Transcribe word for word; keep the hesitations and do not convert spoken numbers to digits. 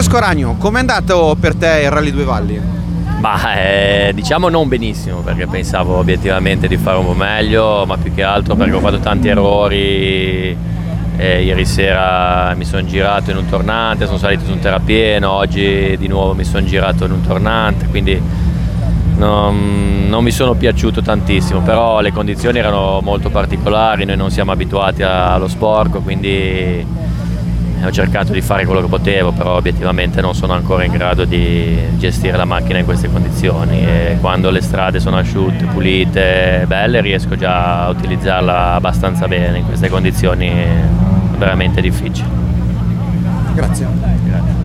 Francesco Ragno, com'è andato per te il Rally Due Valli? Ma eh, diciamo non benissimo, perché pensavo obiettivamente di fare un po' meglio, ma più che altro perché ho fatto tanti errori. Eh, ieri sera mi sono girato in un tornante, sono salito su un terrapieno, oggi di nuovo mi sono girato in un tornante, quindi non, non mi sono piaciuto tantissimo, però le condizioni erano molto particolari, noi non siamo abituati a, allo sporco, quindi ho cercato di fare quello che potevo, però obiettivamente non sono ancora in grado di gestire la macchina in queste condizioni, e quando le strade sono asciutte, pulite, belle, riesco già a utilizzarla abbastanza bene. In queste condizioni veramente difficili. Grazie. Grazie.